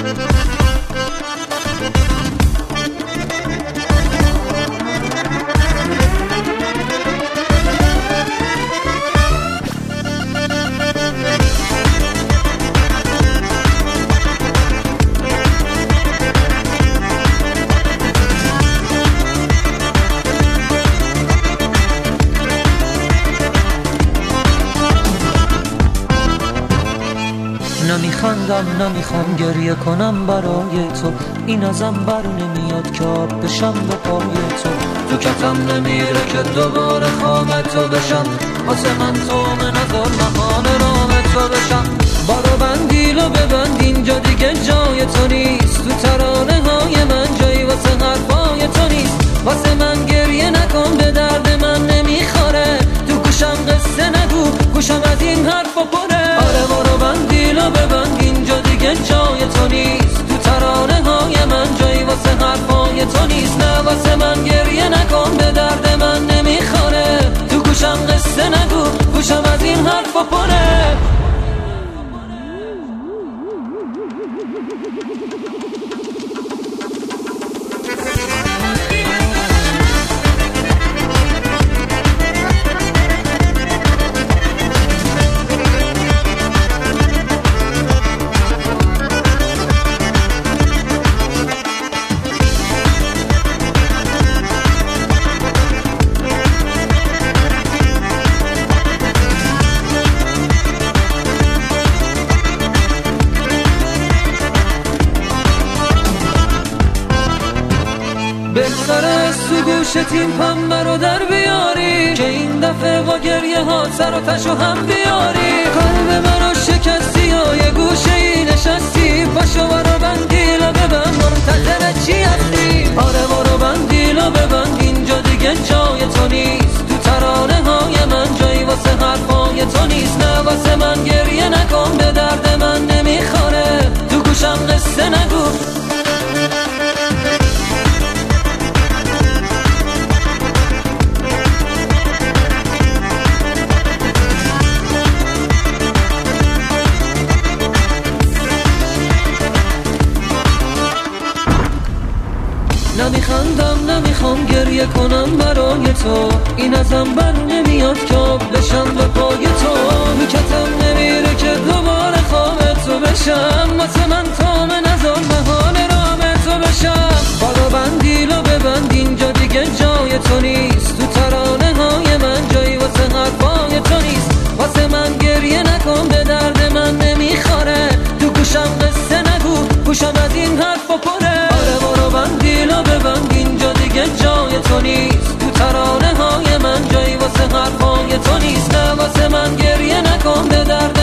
نمیخندم نمیخوام گریه کنم برای تو، این ازم بر نمیاد که آب بشم به پای تو. تو کتم نمیره که دوباره خواب تو بشم، واسه من تو نظر مهان رام تو بشم. بارو بندیلو ببند اینجا دیگه جای تو نیست، تو ترانه های من جایی واسه حرفای تو نیست. واسه من گریه نکن به درد من نمیخوره، تو گوشم قصه نگو گوشم از این حرفا پره. آره بارو بندیلو ببند اینجا دیگه جای تو نیست، تو ترانه های من جایی واسه حرفای تو نیست. نه واسه من گریه نکن به درد من نمیخوره، تو گوشم قصه نگو گوشم از این حرفا پره. بهتره تو گوشت این پنبه رو در بیاری، که این دفعه با گریه ها سر و تشو هم بیاری. قلب منو شکستی و یه گوشه ای نشستی، پاشو برو بندیلو ببند منتظر چی هستی. آره برو بندیلو ببند اینجا دیگه جای تو نیست، تو ترانه های من جایی واسه حرفای تو نیست. نه واسه من گریه نکن به درد من نمیخوره، تو گوشم قصه نگو. نمیخندم نمیخوام گریه کنم برای تو، این ازم بر نمیاد که آب بشم به پای تو. نکتم نمیره که دوباره خواب تو بشم، واسه من تام نظر مهان رام تو بشم. بارو بندیلو ببند اینجا دیگه جای تو نیست، تو ترانه های من جایی واسه حرفای تو نیست. واسه من گریه نکن به درد من نمیخوره، تو گوشم قصه نگو گوشم از این حرفا پره. آره بارو بندیلو ببند اینجا دیگه جای تو نیست، تو ترانه های من جایی واسه حرفای تو نیست. نه واسه من گریه نکن به درد